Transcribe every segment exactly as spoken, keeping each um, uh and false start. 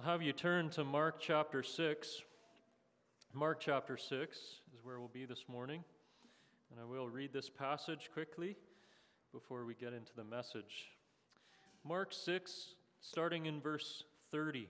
I'll have you turn to Mark chapter six. Mark chapter six is where we'll be this morning. And I will read this passage quickly before we get into the message. Mark six, starting in verse thirty.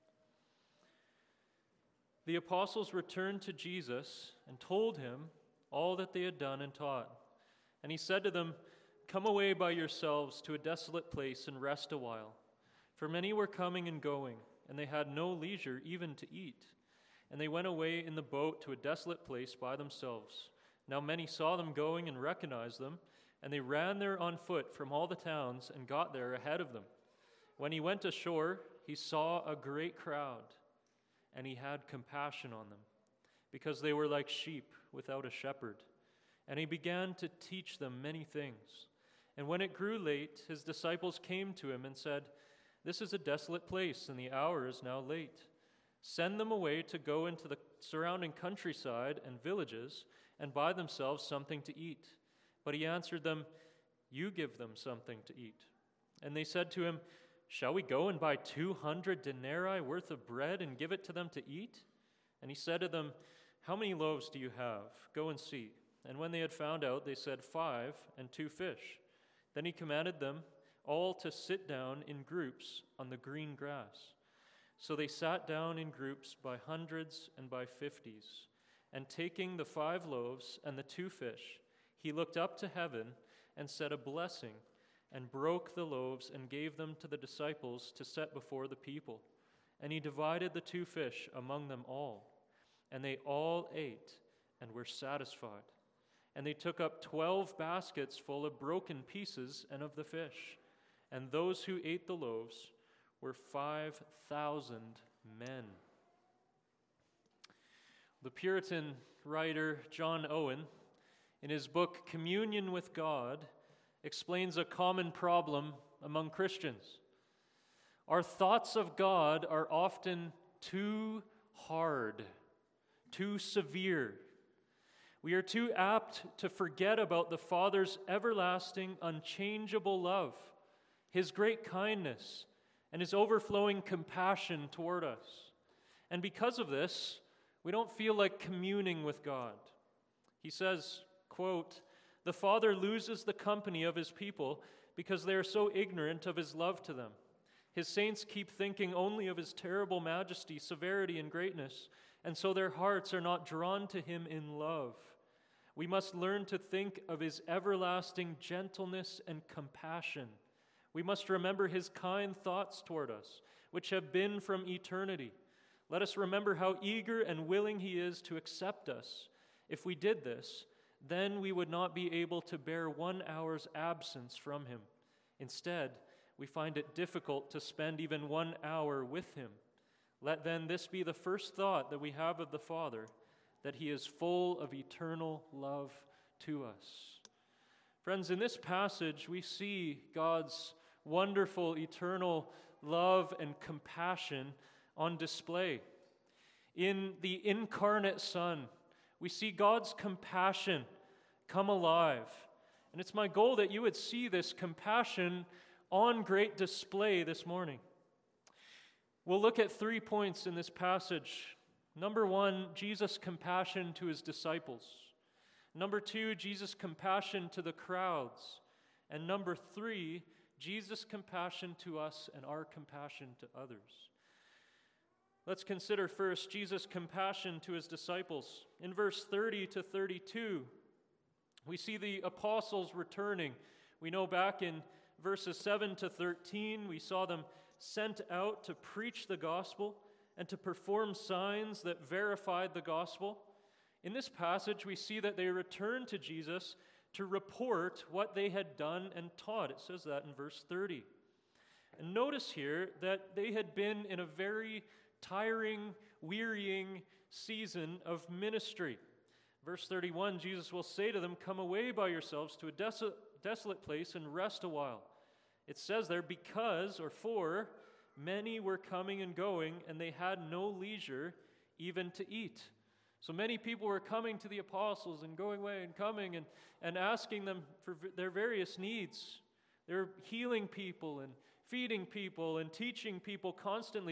The apostles returned to Jesus and told him all that they had done and taught. And he said to them, "Come away by yourselves to a desolate place and rest a while." For many were coming and going, and they had no leisure even to eat. And they went away in the boat to a desolate place by themselves. Now many saw them going and recognized them, and they ran there on foot from all the towns and got there ahead of them. When he went ashore, he saw a great crowd, and he had compassion on them, because they were like sheep without a shepherd. And he began to teach them many things. And when it grew late, his disciples came to him and said, "This is a desolate place, and the hour is now late. Send them away to go into the surrounding countryside and villages and buy themselves something to eat." But he answered them, "You give them something to eat." And they said to him, "Shall we go and buy two hundred denarii worth of bread and give it to them to eat?" And he said to them, "How many loaves do you have? Go and see." And when they had found out, they said, "Five and two fish." Then he commanded them all to sit down in groups on the green grass. So they sat down in groups by hundreds and by fifties. And taking the five loaves and the two fish, he looked up to heaven and said a blessing, and broke the loaves and gave them to the disciples to set before the people. And he divided the two fish among them all. And they all ate and were satisfied. And they took up twelve baskets full of broken pieces and of the fish. And those who ate the loaves were five thousand men. The Puritan writer John Owen, in his book Communion with God, explains a common problem among Christians. Our thoughts of God are often too hard, too severe. We are too apt to forget about the Father's everlasting, unchangeable love, His great kindness, and His overflowing compassion toward us. And because of this, we don't feel like communing with God. He says, quote, "The Father loses the company of His people because they are so ignorant of His love to them. His saints keep thinking only of His terrible majesty, severity, and greatness, and so their hearts are not drawn to Him in love. We must learn to think of His everlasting gentleness and compassion. We must remember His kind thoughts toward us, which have been from eternity. Let us remember how eager and willing He is to accept us. If we did this, then we would not be able to bear one hour's absence from Him. Instead, we find it difficult to spend even one hour with Him. Let then this be the first thought that we have of the Father, that He is full of eternal love to us." Friends, in this passage, we see God's wonderful, eternal love and compassion on display. In the incarnate Son, we see God's compassion come alive. And it's my goal that you would see this compassion on great display this morning. We'll look at three points in this passage. Number one, Jesus' compassion to His disciples. Number two, Jesus' compassion to the crowds. And number three, Jesus' compassion to us and our compassion to others. Let's consider first Jesus' compassion to His disciples. In verse thirty to thirty-two, we see the apostles returning. We know back in verses seven to thirteen, we saw them sent out to preach the gospel and to perform signs that verified the gospel. In this passage, we see that they returned to Jesus to report what they had done and taught. It says that in verse thirty. And notice here that they had been in a very tiring, wearying season of ministry. Verse thirty-one, Jesus will say to them, "Come away by yourselves to a desolate, desolate place and rest a while." It says there, because, or for, many were coming and going, and they had no leisure even to eat. So many people were coming to the apostles and going away and coming and, and asking them for their various needs. They were healing people and feeding people and teaching people constantly.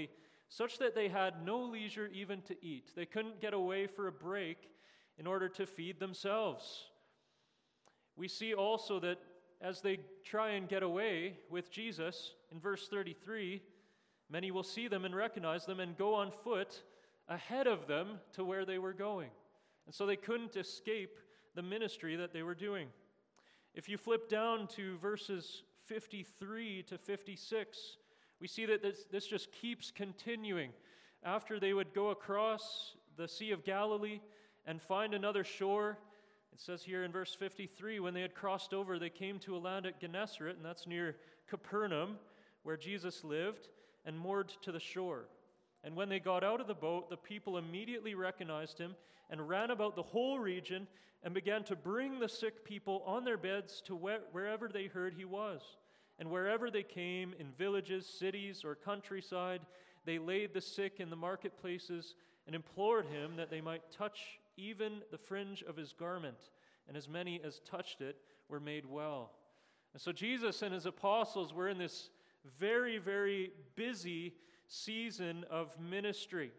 such that they had no leisure even to eat. They couldn't get away for a break in order to feed themselves. We see also that as they try and get away with Jesus, in verse thirty-three, many will see them and recognize them and go on foot ahead of them to where they were going. And so they couldn't escape the ministry that they were doing. If you flip down to verses fifty-three to fifty-six, we see that this, this just keeps continuing. After they would go across the Sea of Galilee and find another shore, it says here in verse fifty-three, when they had crossed over, they came to a land at Gennesaret, and that's near Capernaum, where Jesus lived, and moored to the shore. And when they got out of the boat, the people immediately recognized him and ran about the whole region and began to bring the sick people on their beds to wh- wherever they heard he was. And wherever they came, in villages, cities, or countryside, they laid the sick in the marketplaces and implored him that they might touch even the fringe of his garment. And as many as touched it were made well. And so Jesus and his apostles were in this very, very busy season of ministry.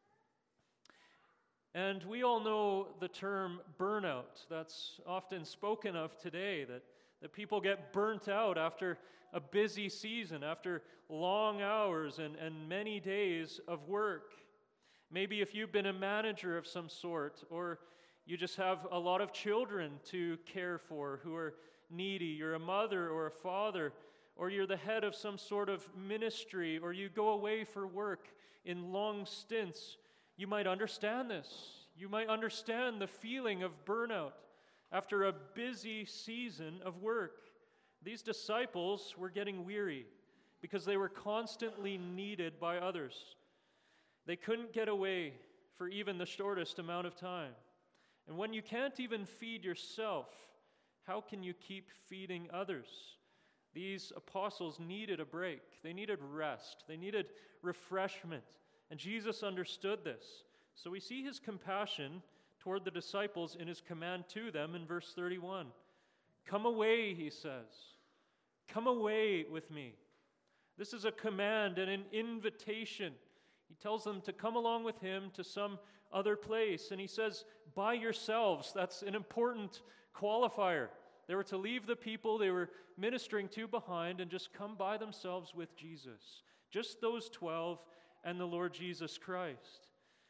And we all know the term burnout. That's often spoken of today, that, that people get burnt out after a busy season, after long hours and, and many days of work. Maybe if you've been a manager of some sort, or you just have a lot of children to care for who are needy, you're a mother or a father, or you're the head of some sort of ministry, or you go away for work in long stints, you might understand this. You might understand the feeling of burnout after a busy season of work. These disciples were getting weary because they were constantly needed by others. They couldn't get away for even the shortest amount of time. And when you can't even feed yourself, how can you keep feeding others? These apostles needed a break. They needed rest. They needed refreshment. And Jesus understood this. So we see his compassion toward the disciples in his command to them in verse thirty-one. Come away, he says. Come away with me. This is a command and an invitation. He tells them to come along with him to some other place. And he says, by yourselves. That's an important qualifier. They were to leave the people they were ministering to behind and just come by themselves with Jesus. Just those twelve and the Lord Jesus Christ.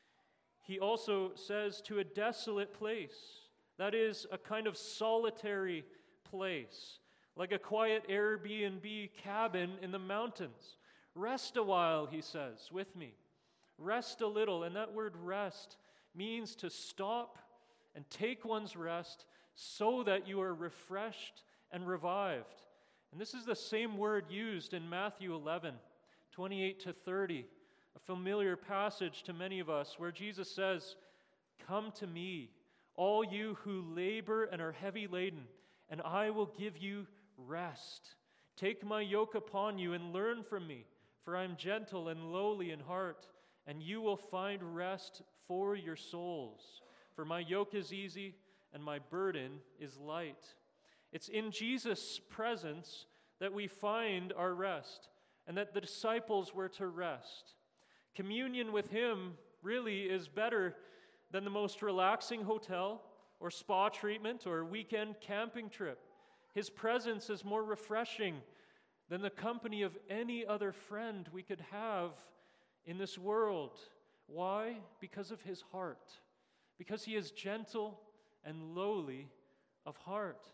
He also says to a desolate place. That is a kind of solitary place, like a quiet Airbnb cabin in the mountains. Rest a while, he says, with me. Rest a little. And that word rest means to stop and take one's rest so that you are refreshed and revived. And this is the same word used in Matthew eleven, twenty-eight to thirty, a familiar passage to many of us, where Jesus says, come to me, all you who labor and are heavy laden, and I will give you rest. Take my yoke upon you and learn from me, for I am gentle and lowly in heart, and you will find rest for your souls. For my yoke is easy and my burden is light. It's in Jesus' presence that we find our rest, and that the disciples were to rest. Communion with him really is better than the most relaxing hotel or spa treatment or weekend camping trip. His presence is more refreshing than the company of any other friend we could have in this world. Why? Because of his heart. Because he is gentle and lowly of heart.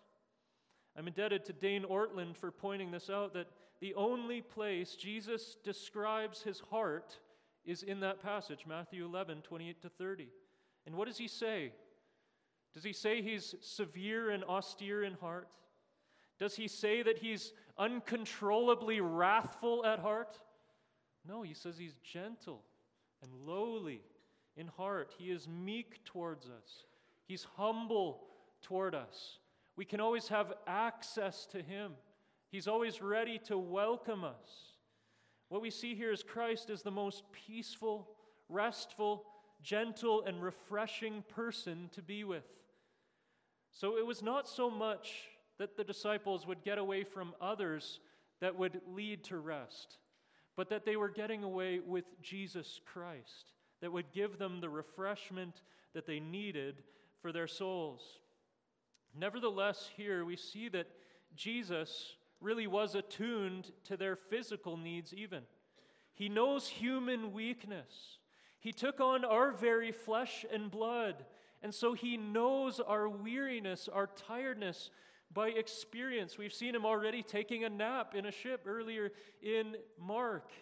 I'm indebted to Dane Ortland for pointing this out, that the only place Jesus describes his heart is in that passage, Matthew eleven, twenty-eight to thirty. And what does he say? Does he say he's severe and austere in heart? Does he say that he's uncontrollably wrathful at heart? No, he says he's gentle and lowly in heart. He is meek towards us. He's humble toward us. We can always have access to him. He's always ready to welcome us. What we see here is Christ is the most peaceful, restful, gentle, and refreshing person to be with. So it was not so much that the disciples would get away from others that would lead to rest, but that they were getting away with Jesus Christ that would give them the refreshment that they needed for their souls. Nevertheless, here we see that Jesus really was attuned to their physical needs even. He knows human weakness. He took on our very flesh and blood, and so he knows our weariness, our tiredness by experience. We've seen him already taking a nap in a ship earlier in Mark.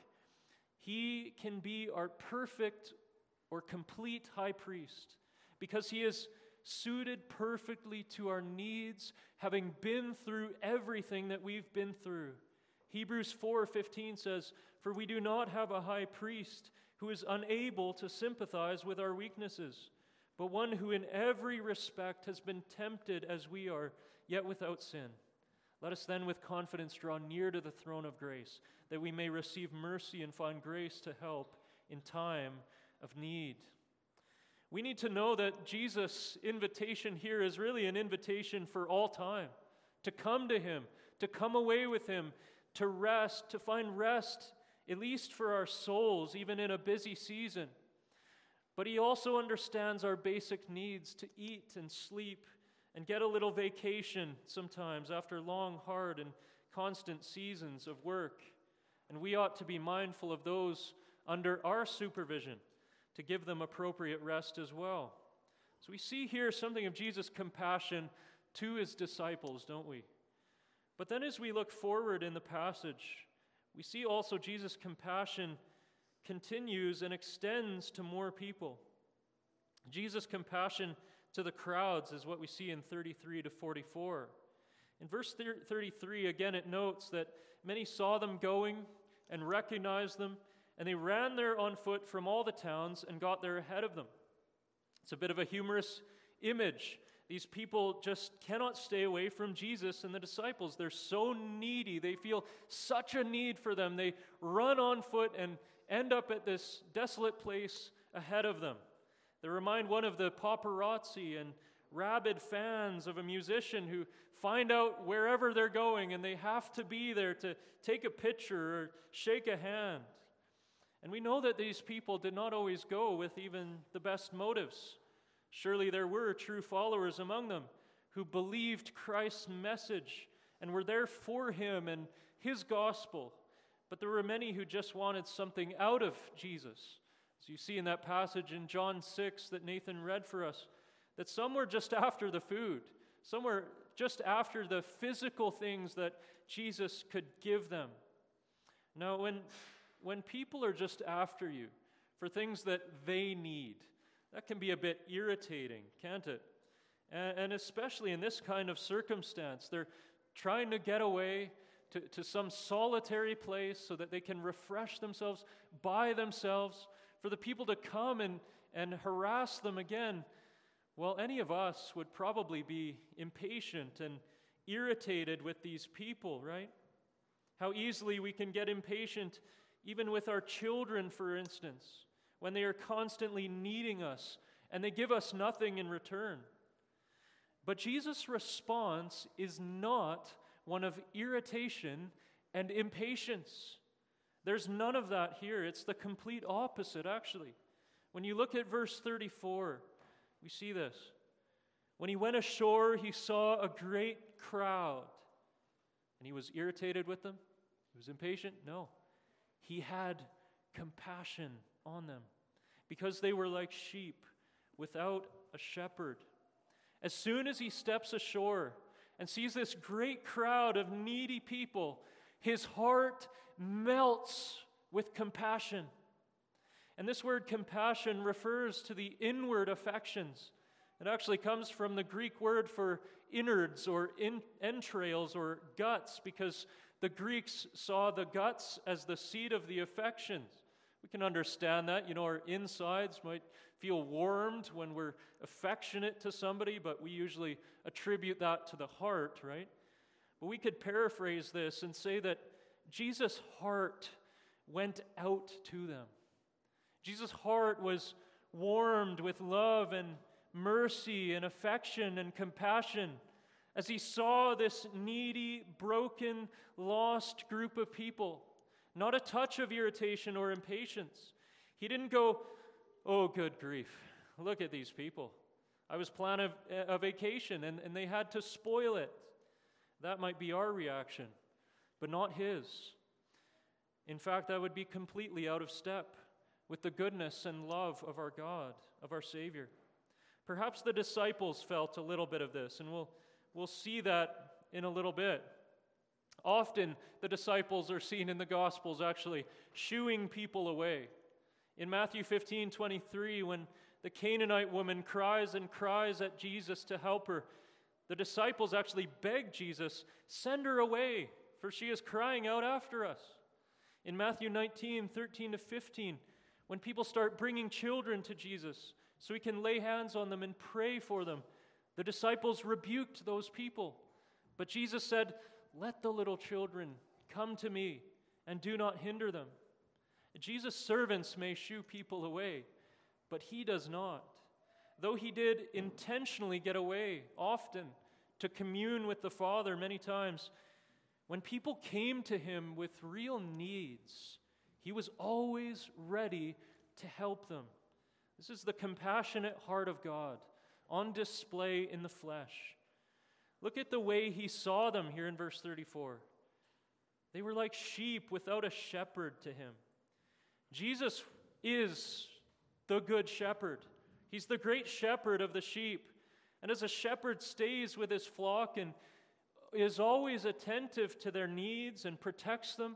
He can be our perfect or complete high priest because he is suited perfectly to our needs, having been through everything that we've been through. Hebrews four fifteen says, "For we do not have a high priest who is unable to sympathize with our weaknesses, but one who in every respect has been tempted as we are, yet without sin. Let us then with confidence draw near to the throne of grace, that we may receive mercy and find grace to help in time of need." We need to know that Jesus' invitation here is really an invitation for all time, to come to him, to come away with him, to rest, to find rest, at least for our souls, even in a busy season. But he also understands our basic needs to eat and sleep and get a little vacation sometimes after long, hard, and constant seasons of work. And we ought to be mindful of those under our supervision to give them appropriate rest as well. So we see here something of Jesus' compassion to his disciples, don't we? But then as we look forward in the passage, we see also Jesus' compassion continues and extends to more people. Jesus' compassion to the crowds is what we see in thirty-three to forty-four. In verse thirty-three, again, it notes that many saw them going and recognized them, and they ran there on foot from all the towns and got there ahead of them. It's a bit of a humorous image. These people just cannot stay away from Jesus and the disciples. They're so needy. They feel such a need for them. They run on foot and end up at this desolate place ahead of them. They remind one of the paparazzi and rabid fans of a musician who find out wherever they're going and they have to be there to take a picture or shake a hand. And we know that these people did not always go with even the best motives. Surely there were true followers among them who believed Christ's message and were there for him and his gospel. But there were many who just wanted something out of Jesus. As you see in that passage in John six that Nathan read for us, that some were just after the food. Some were just after the physical things that Jesus could give them. Now, when, when people are just after you for things that they need, that can be a bit irritating, can't it? And, and especially in this kind of circumstance, they're trying to get away to, to some solitary place so that they can refresh themselves by themselves, for the people to come and, and harass them again. Well, any of us would probably be impatient and irritated with these people, right? How easily we can get impatient even with our children, for instance, when they are constantly needing us and they give us nothing in return. But Jesus' response is not one of irritation and impatience. There's none of that here. It's the complete opposite, actually. When you look at verse thirty-four, we see this. When he went ashore, he saw a great crowd. And he was irritated with them? He was impatient? No. He had compassion on them because they were like sheep without a shepherd. As soon as he steps ashore and sees this great crowd of needy people, his heart melts with compassion. And this word compassion refers to the inward affections. It actually comes from the Greek word for innards or in, entrails or guts, because the Greeks saw the guts as the seat of the affections. We can understand that. You know, our insides might feel warmed when we're affectionate to somebody, but we usually attribute that to the heart, right? But we could paraphrase this and say that Jesus' heart went out to them. Jesus' heart was warmed with love and mercy and affection and compassion as he saw this needy, broken, lost group of people not a touch of irritation or impatience. He didn't go, "Oh, good grief, look at these people. I was planning a, a vacation and, and they had to spoil it." That might be our reaction, but not his. In fact, that would be completely out of step with the goodness and love of our God, of our Savior. Perhaps the disciples felt a little bit of this, and we'll, we'll see that in a little bit. Often, the disciples are seen in the Gospels actually shooing people away. In Matthew fifteen twenty-three, when the Canaanite woman cries and cries at Jesus to help her, the disciples actually beg Jesus, "Send her away, for she is crying out after us." In Matthew nineteen thirteen to fifteen, when people start bringing children to Jesus so he can lay hands on them and pray for them, the disciples rebuked those people. But Jesus said, "Let the little children come to me and do not hinder them." Jesus' servants may shoo people away, but he does not. Though he did intentionally get away often to commune with the Father many times, when people came to him with real needs, he was always ready to help them. This is the compassionate heart of God on display in the flesh. Look at the way he saw them here in verse thirty-four. They were like sheep without a shepherd to him. Jesus is the good shepherd. He's the great shepherd of the sheep. And as a shepherd stays with his flock and is always attentive to their needs and protects them,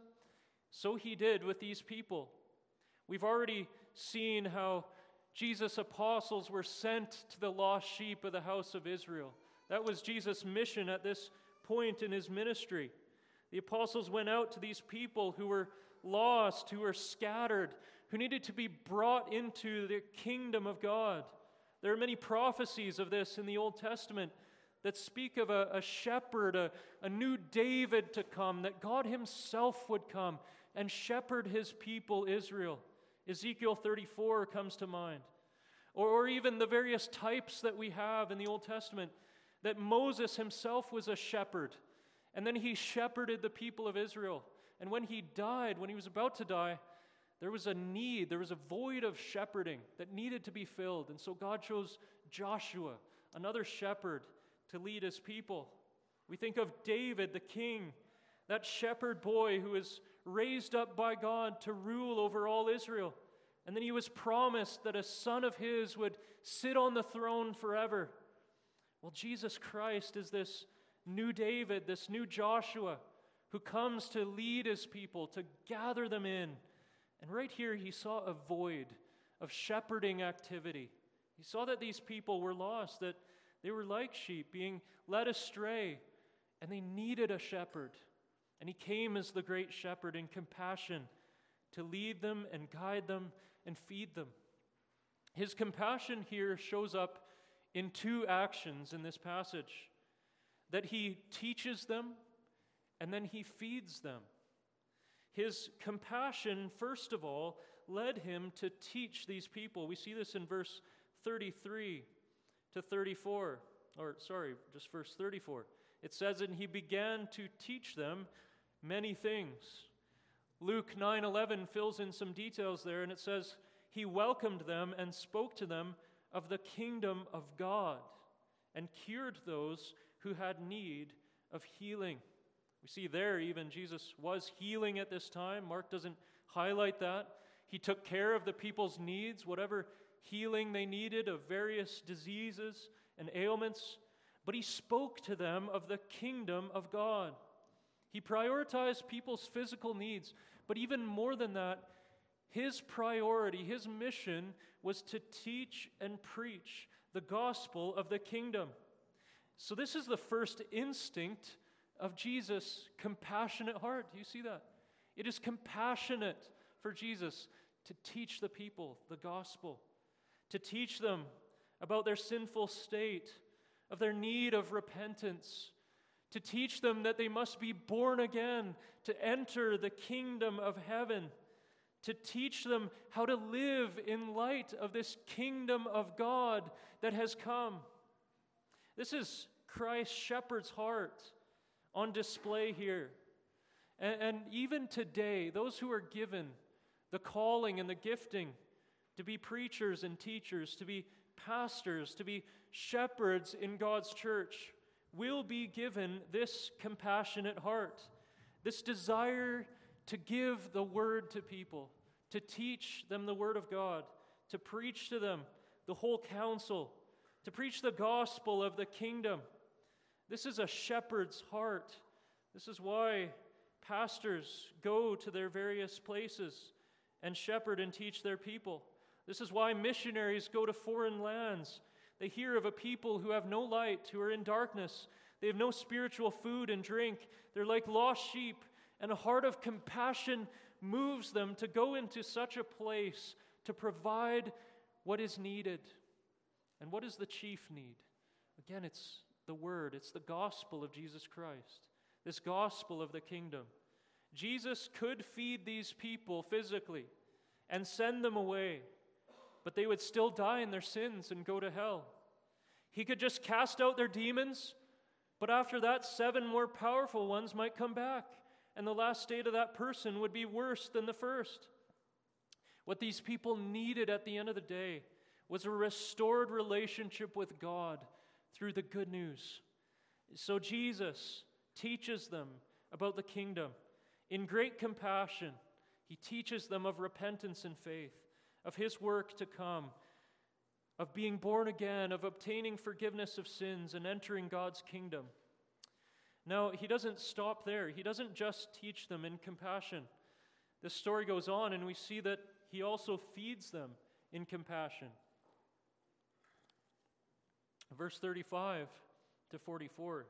so he did with these people. We've already seen how Jesus' apostles were sent to the lost sheep of the house of Israel. That was Jesus' mission at this point in his ministry. The apostles went out to these people who were lost, who were scattered, who needed to be brought into the kingdom of God. There are many prophecies of this in the Old Testament that speak of a, a shepherd, a, a new David to come, that God himself would come and shepherd his people Israel. Ezekiel thirty-four comes to mind. Or, or even the various types that we have in the Old Testament, that Moses himself was a shepherd, and then he shepherded the people of Israel. And when he died, when he was about to die, there was a need, there was a void of shepherding that needed to be filled. And so God chose Joshua, another shepherd, to lead his people. We think of David, the king, that shepherd boy who was raised up by God to rule over all Israel. And then he was promised that a son of his would sit on the throne forever. Well, Jesus Christ is this new David, this new Joshua, who comes to lead his people, to gather them in. And right here, he saw a void of shepherding activity. He saw that these people were lost, that they were like sheep being led astray, and they needed a shepherd. And he came as the great shepherd in compassion to lead them and guide them and feed them. His compassion here shows up in two actions in this passage, that he teaches them and then he feeds them. His compassion, first of all, led him to teach these people. We see this in verse thirty-three to thirty-four, or sorry, just verse thirty-four. It says, "And he began to teach them many things." Luke nine eleven fills in some details there, and it says, "He welcomed them and spoke to them of the kingdom of God and cured those who had need of healing." We see there even Jesus was healing at this time. Mark doesn't highlight that. He took care of the people's needs, whatever healing they needed of various diseases and ailments. But he spoke to them of the kingdom of God. He prioritized people's physical needs. But even more than that, his priority, his mission was to teach and preach the gospel of the kingdom. So this is the first instinct of Jesus' compassionate heart. Do you see that? It is compassionate for Jesus to teach the people the gospel, to teach them about their sinful state, of their need of repentance, to teach them that they must be born again to enter the kingdom of heaven, to teach them how to live in light of this kingdom of God that has come. This is Christ's shepherd's heart on display here. And, and even today, those who are given the calling and the gifting to be preachers and teachers, to be pastors, to be shepherds in God's church, will be given this compassionate heart, this desire to give the word to people, to teach them the word of God, to preach to them the whole counsel, to preach the gospel of the kingdom. This is a shepherd's heart. This is why pastors go to their various places and shepherd and teach their people. This is why missionaries go to foreign lands. They hear of a people who have no light, who are in darkness. They have no spiritual food and drink. They're like lost sheep, and a heart of compassion moves them to go into such a place to provide what is needed. And what is the chief need? Again, it's the word. It's the gospel of Jesus Christ, this gospel of the kingdom. Jesus could feed these people physically and send them away, but they would still die in their sins and go to hell. He could just cast out their demons, but after that, seven more powerful ones might come back, and the last state of that person would be worse than the first. What these people needed at the end of the day was a restored relationship with God through the good news. So Jesus teaches them about the kingdom. In great compassion, he teaches them of repentance and faith, of his work to come, of being born again, of obtaining forgiveness of sins and entering God's kingdom. Now, he doesn't stop there. He doesn't just teach them in compassion. This story goes on, and we see that he also feeds them in compassion. Verse thirty-five to forty-four.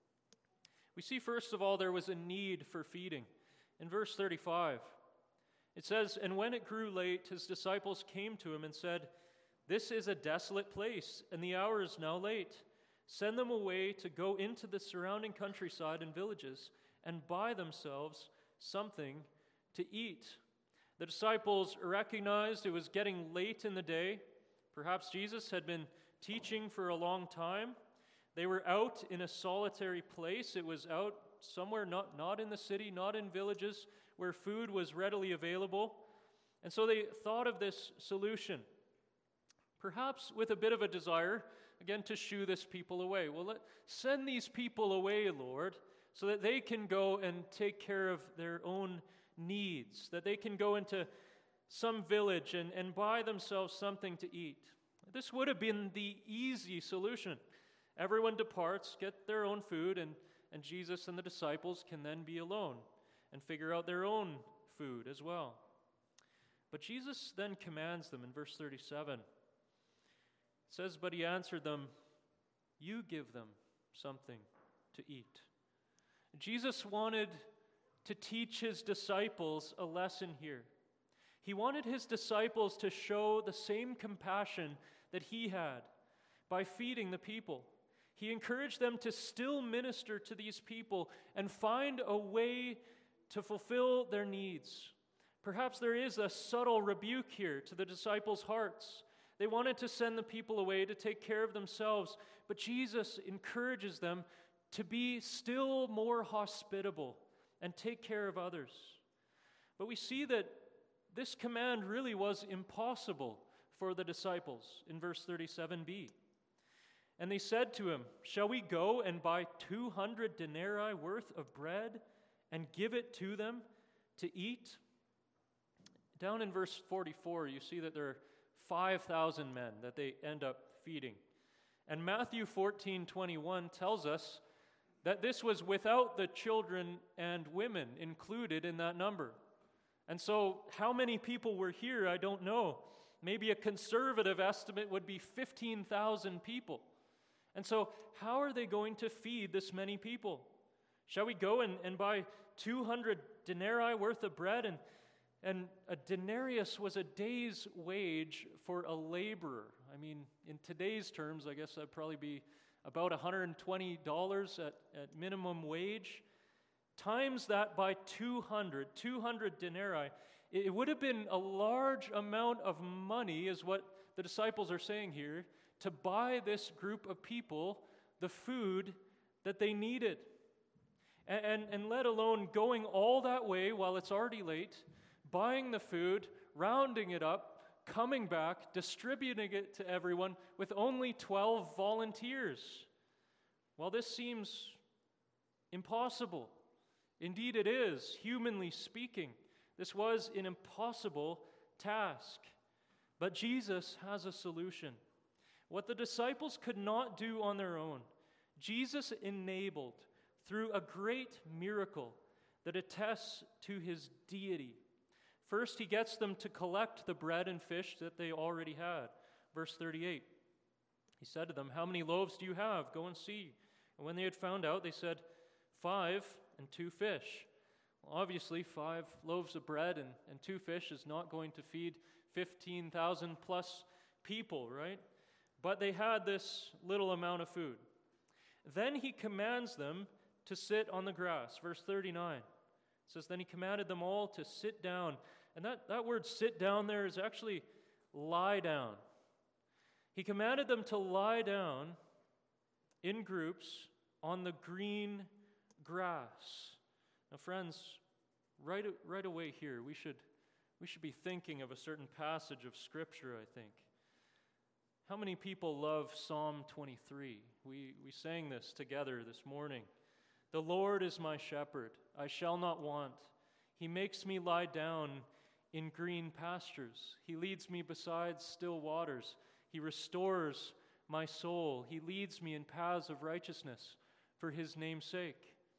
We see, first of all, there was a need for feeding. In verse thirty-five, it says, "And when it grew late, his disciples came to him and said, 'This is a desolate place, and the hour is now late. Send them away to go into the surrounding countryside and villages and buy themselves something to eat.'" The disciples recognized it was getting late in the day. Perhaps Jesus had been teaching for a long time. They were out in a solitary place. It was out somewhere not, not in the city, not in villages, where food was readily available. And so they thought of this solution, perhaps with a bit of a desire, again, to shoo this people away. Well, let, send these people away, Lord, so that they can go and take care of their own needs, that they can go into some village and, and buy themselves something to eat. This would have been the easy solution. Everyone departs, get their own food, and, and Jesus and the disciples can then be alone and figure out their own food as well. But Jesus then commands them in verse thirty-seven. It says, "But he answered them, 'You give them something to eat.'" Jesus wanted to teach his disciples a lesson here. He wanted his disciples to show the same compassion that he had by feeding the people. He encouraged them to still minister to these people and find a way to fulfill their needs. Perhaps there is a subtle rebuke here to the disciples' hearts. They wanted to send the people away to take care of themselves, but Jesus encourages them to be still more hospitable and take care of others. But we see that this command really was impossible for the disciples in verse thirty-seven b. "And they said to him, 'Shall we go and buy two hundred denarii worth of bread and give it to them to eat?'" Down in verse forty-four, you see that there are five thousand men that they end up feeding. And Matthew fourteen twenty-one tells us that this was without the children and women included in that number. And so how many people were here, I don't know. Maybe a conservative estimate would be fifteen thousand people. And so how are they going to feed this many people? Shall we go and, and buy two hundred denarii worth of bread? And, and a denarius was a day's wage for a laborer. I mean, in today's terms, I guess that'd probably be about one hundred twenty dollars at, at minimum wage. Times that by two hundred, two hundred denarii, it would have been a large amount of money, is what the disciples are saying here, to buy this group of people the food that they needed. And, and, and let alone going all that way while it's already late, buying the food, rounding it up, coming back, distributing it to everyone with only twelve volunteers. Well, this seems impossible. Indeed, it is, humanly speaking. This was an impossible task. But Jesus has a solution. What the disciples could not do on their own, Jesus enabled through a great miracle that attests to his deity. First, he gets them to collect the bread and fish that they already had. Verse thirty-eight, he said to them, "How many loaves do you have? Go and see." And when they had found out, they said, "Five and two fish." Well, obviously, five loaves of bread and, and two fish is not going to feed fifteen thousand plus people, right? But they had this little amount of food. Then he commands them to sit on the grass. Verse thirty-nine says, "Then he commanded them all to sit down." And that, that word sit down there is actually lie down. He commanded them to lie down in groups on the green grass. Now, friends, right, right away here, we should, we should be thinking of a certain passage of Scripture, I think. How many people love Psalm twenty-three? We, we sang this together this morning. "The Lord is my shepherd, I shall not want. He makes me lie down in green pastures. He leads me beside still waters. He restores my soul. He leads me in paths of righteousness for his name's sake."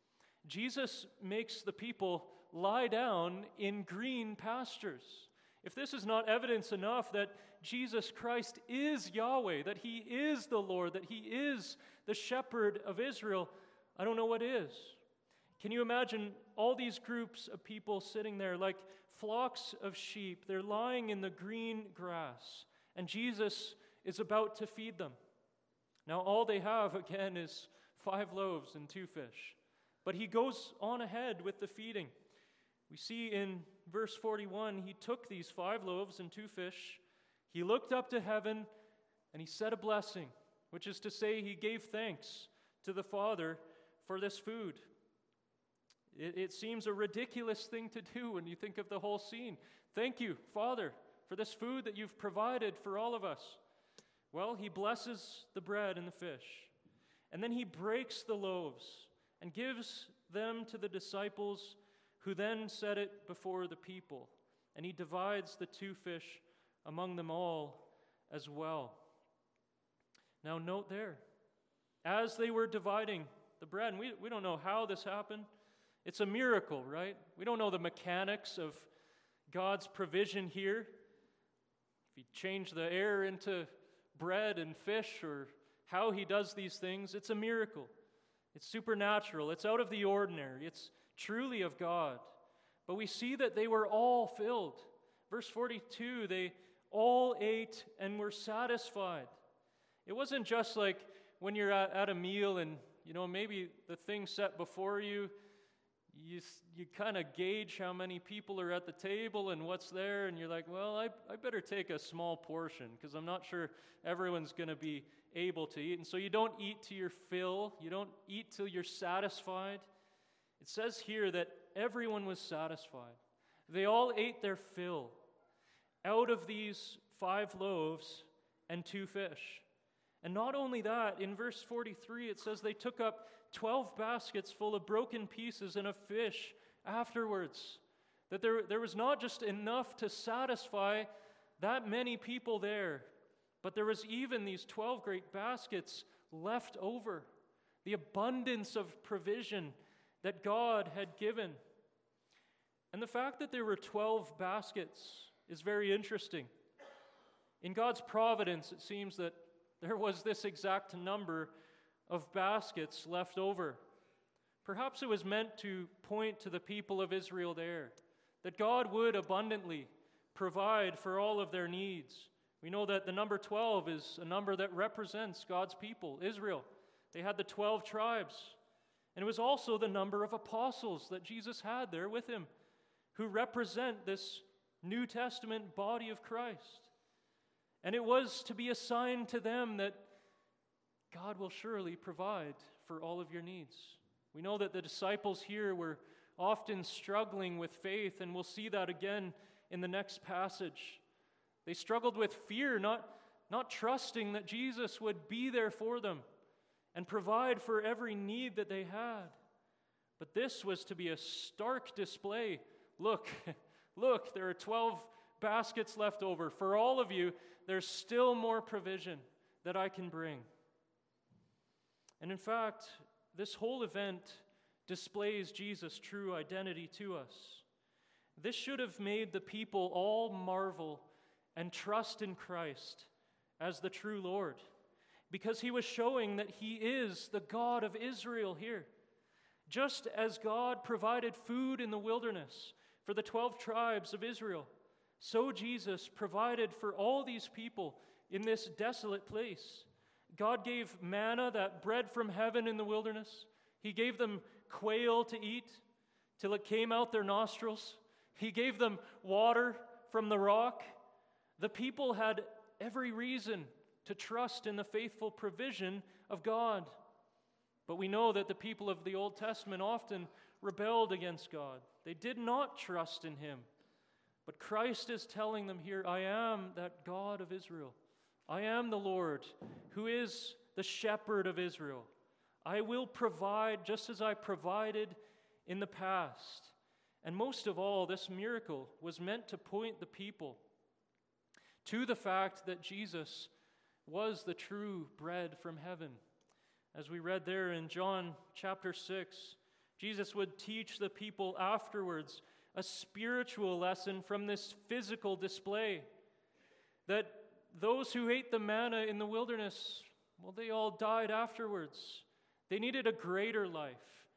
Jesus makes the people lie down in green pastures. If this is not evidence enough that Jesus Christ is Yahweh, that he is the Lord, that he is the shepherd of Israel, I don't know what is. Can you imagine all these groups of people sitting there like flocks of sheep? They're lying in the green grass, and Jesus is about to feed them. Now, all they have, again, is five loaves and two fish. But he goes on ahead with the feeding. We see in verse forty-one, he took these five loaves and two fish, he looked up to heaven, and he said a blessing, which is to say he gave thanks to the Father for this food. It, it seems a ridiculous thing to do when you think of the whole scene. Thank you, Father, for this food that you've provided for all of us. Well, he blesses the bread and the fish, and then he breaks the loaves and gives them to the disciples, who then set it before the people. And he divides the two fish among them all as well. Now note there, as they were dividing the bread, and we, we don't know how this happened. It's a miracle, right? We don't know the mechanics of God's provision here. If he changed the air into bread and fish, or how he does these things, it's a miracle. It's supernatural. It's out of the ordinary. It's truly of God. But we see that they were all filled. Verse forty-two, they all ate and were satisfied. It wasn't just like when you're at, at a meal and, you know, maybe the thing set before you, you, you kind of gauge how many people are at the table and what's there, and you're like, well, I, I better take a small portion because I'm not sure everyone's going to be able to eat. And so you don't eat to your fill. You don't eat till you're satisfied. It says here that everyone was satisfied. They all ate their fill out of these five loaves and two fish. And not only that, in verse forty-three, it says they took up twelve baskets full of broken pieces and of fish afterwards. That there, there was not just enough to satisfy that many people there, but there was even these twelve great baskets left over. The abundance of provision that God had given. And the fact that there were twelve baskets is very interesting. In God's providence, it seems that there was this exact number of baskets left over. Perhaps it was meant to point to the people of Israel there, that God would abundantly provide for all of their needs. We know that the number twelve is a number that represents God's people, Israel. They had the twelve tribes. And it was also the number of apostles that Jesus had there with him, who represent this New Testament body of Christ. And it was to be a sign to them that God will surely provide for all of your needs. We know that the disciples here were often struggling with faith, and we'll see that again in the next passage. They struggled with fear, not, not trusting that Jesus would be there for them and provide for every need that they had. But this was to be a stark display. Look, look, there are twelve baskets left over. For all of you, there's still more provision that I can bring. And in fact, this whole event displays Jesus' true identity to us. This should have made the people all marvel and trust in Christ as the true Lord, because he was showing that he is the God of Israel here. Just as God provided food in the wilderness for the twelve tribes of Israel, so Jesus provided for all these people in this desolate place. God gave manna, that bread from heaven in the wilderness. He gave them quail to eat till it came out their nostrils. He gave them water from the rock. The people had every reason to trust in the faithful provision of God. But we know that the people of the Old Testament often rebelled against God. They did not trust in him. But Christ is telling them here, I am that God of Israel. I am the Lord who is the shepherd of Israel. I will provide just as I provided in the past. And most of all, this miracle was meant to point the people to the fact that Jesus was the true bread from heaven. As we read there in John chapter six, Jesus would teach the people afterwards a spiritual lesson from this physical display, that those who ate the manna in the wilderness, well, they all died afterwards. They needed a greater life.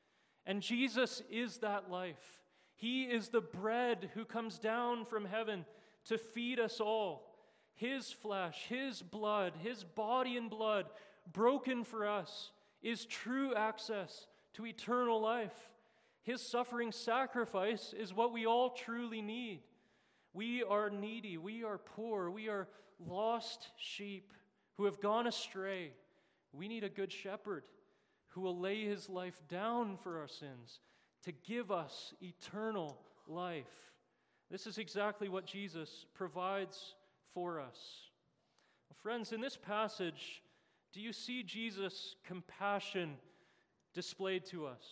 And Jesus is that life. He is the bread who comes down from heaven to feed us all. His flesh, his blood, his body and blood broken for us is true access to eternal life. His suffering sacrifice is what we all truly need. We are needy, we are poor, we are lost sheep who have gone astray. We need a good shepherd who will lay his life down for our sins to give us eternal life. This is exactly what Jesus provides for us. Friends, in this passage, do you see Jesus' compassion displayed to us?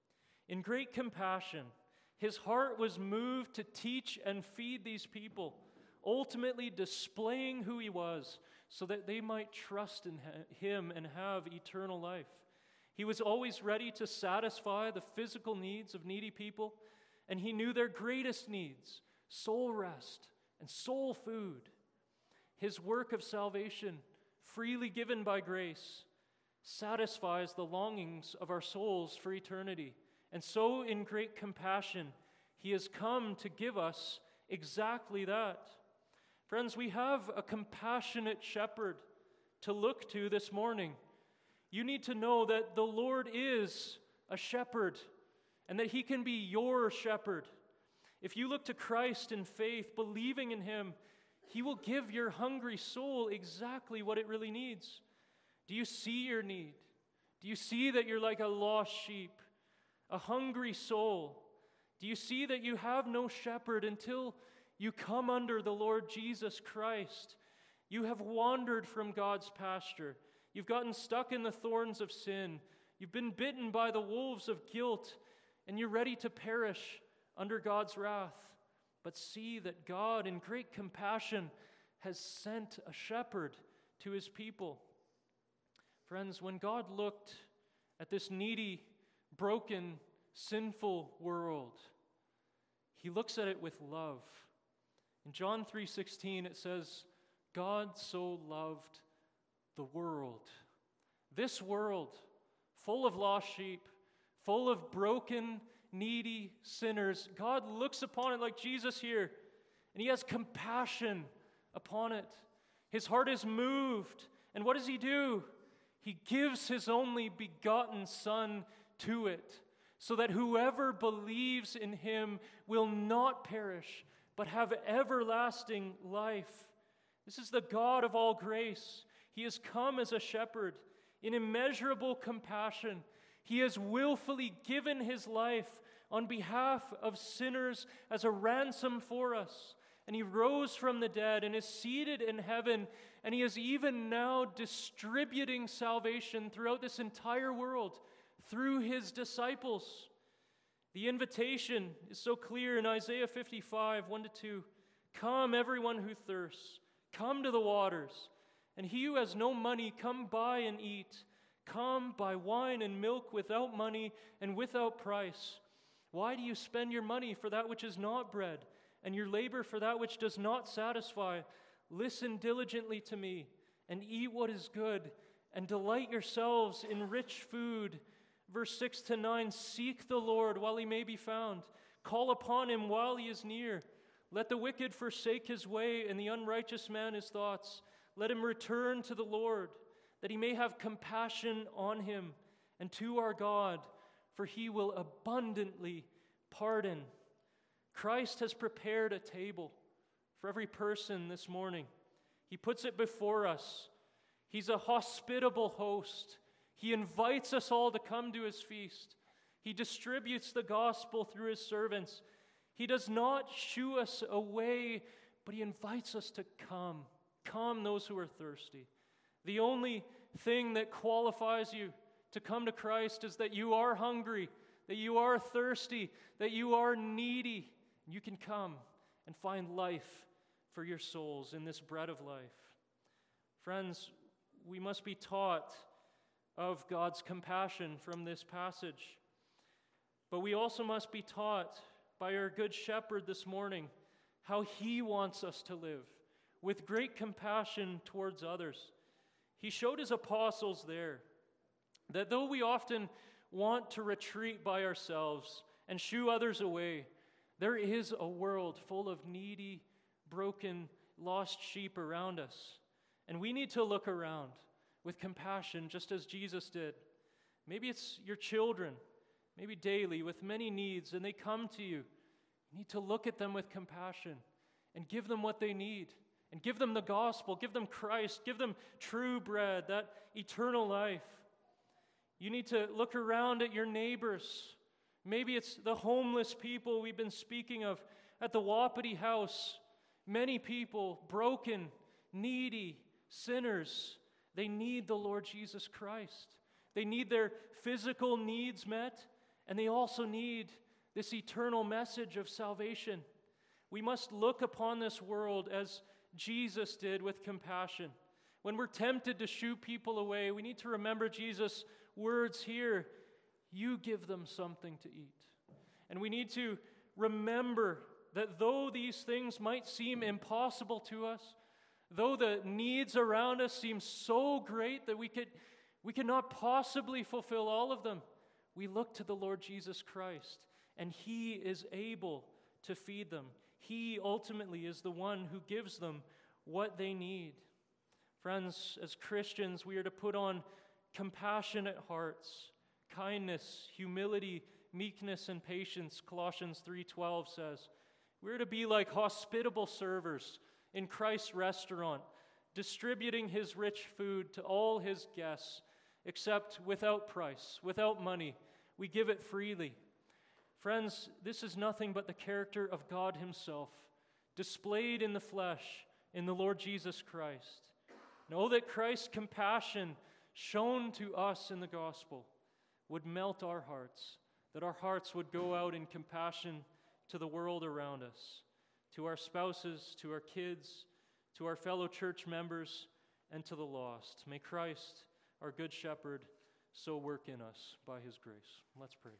In great compassion, his heart was moved to teach and feed these people, ultimately displaying who he was so that they might trust in him and have eternal life. He was always ready to satisfy the physical needs of needy people, and he knew their greatest needs, soul rest and soul food. His work of salvation, freely given by grace, satisfies the longings of our souls for eternity. And so, in great compassion, he has come to give us exactly that. Friends, we have a compassionate shepherd to look to this morning. You need to know that the Lord is a shepherd and that he can be your shepherd. If you look to Christ in faith, believing in him, he will give your hungry soul exactly what it really needs. Do you see your need? Do you see that you're like a lost sheep, a hungry soul? Do you see that you have no shepherd until you come under the Lord Jesus Christ? You have wandered from God's pasture. You've gotten stuck in the thorns of sin. You've been bitten by the wolves of guilt, and you're ready to perish under God's wrath. But see that God, in great compassion, has sent a shepherd to his people. Friends, when God looked at this needy, broken, sinful world, he looks at it with love. In John three sixteen, it says, God so loved the world. This world, full of lost sheep, full of broken, needy sinners. God looks upon it like Jesus here, and he has compassion upon it. His heart is moved, and what does he do? He gives his only begotten Son to it, so that whoever believes in him will not perish, but have everlasting life. This is the God of all grace. He has come as a shepherd in immeasurable compassion. He has willfully given his life on behalf of sinners as a ransom for us. And he rose from the dead and is seated in heaven, and he is even now distributing salvation throughout this entire world through his disciples. The invitation is so clear in Isaiah fifty-five, one to two. Come, everyone who thirsts, come to the waters, and he who has no money, come buy and eat. Come, buy wine and milk without money and without price. Why do you spend your money for that which is not bread, and your labor for that which does not satisfy? Listen diligently to me, and eat what is good, and delight yourselves in rich food. Verse six to nine, seek the Lord while he may be found. Call upon him while he is near. Let the wicked forsake his way, and the unrighteous man his thoughts. Let him return to the Lord, that he may have compassion on him, and to our God, for he will abundantly pardon. Christ has prepared a table for every person this morning. He puts it before us. He's a hospitable host. He invites us all to come to his feast. He distributes the gospel through his servants. He does not shoo us away, but he invites us to come. Come, those who are thirsty. The only thing that qualifies you to come to Christ is that you are hungry, that you are thirsty, that you are needy. You can come and find life for your souls in this bread of life. Friends, we must be taught of God's compassion from this passage. But we also must be taught by our good shepherd this morning how he wants us to live with great compassion towards others. He showed his apostles there that though we often want to retreat by ourselves and shoo others away, there is a world full of needy, broken, lost sheep around us. And we need to look around with compassion just as Jesus did. Maybe it's your children, maybe daily, with many needs, and they come to you. You need to look at them with compassion and give them what they need. And give them the gospel, give them Christ, give them true bread, that eternal life. You need to look around at your neighbors. Maybe it's the homeless people we've been speaking of at the Wapiti House. Many people, broken, needy, sinners, they need the Lord Jesus Christ. They need their physical needs met, and they also need this eternal message of salvation. We must look upon this world as Jesus did with compassion. When we're tempted to shoo people away, we need to remember Jesus' words here, you give them something to eat. And we need to remember that though these things might seem impossible to us, though the needs around us seem so great that we could we cannot possibly fulfill all of them, we look to the Lord Jesus Christ, and he is able to feed them. He ultimately is the one who gives them what they need. Friends, as Christians, we are to put on compassionate hearts, kindness, humility, meekness, and patience, Colossians three twelve says. We're to be like hospitable servers in Christ's restaurant, distributing his rich food to all his guests, except without price, without money. We give it freely. Friends, this is nothing but the character of God himself, displayed in the flesh in the Lord Jesus Christ. Know that Christ's compassion shown to us in the gospel would melt our hearts, that our hearts would go out in compassion to the world around us, to our spouses, to our kids, to our fellow church members, and to the lost. May Christ, our good shepherd, so work in us by his grace. Let's pray.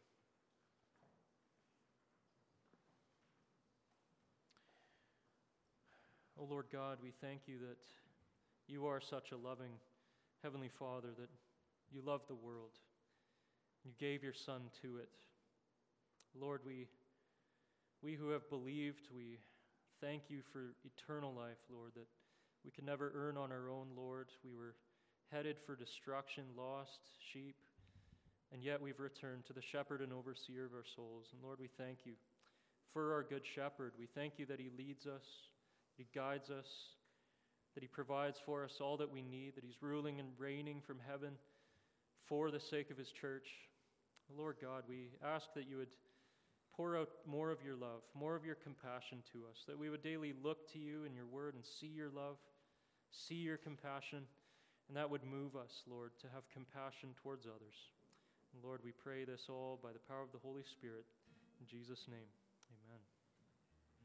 Oh Lord God, we thank you that you are such a loving Heavenly Father, that you love the world. You gave your Son to it. Lord, we, we who have believed, we thank you for eternal life, Lord, that we could never earn on our own, Lord. We were headed for destruction, lost sheep, and yet we've returned to the shepherd and overseer of our souls. And Lord, we thank you for our good shepherd. We thank you that he leads us, he guides us, that he provides for us all that we need, that he's ruling and reigning from heaven for the sake of his church. Lord God, we ask that you would pour out more of your love, more of your compassion to us, that we would daily look to you in your word and see your love, see your compassion, and that would move us, Lord, to have compassion towards others. And Lord, we pray this all by the power of the Holy Spirit. In Jesus' name, amen.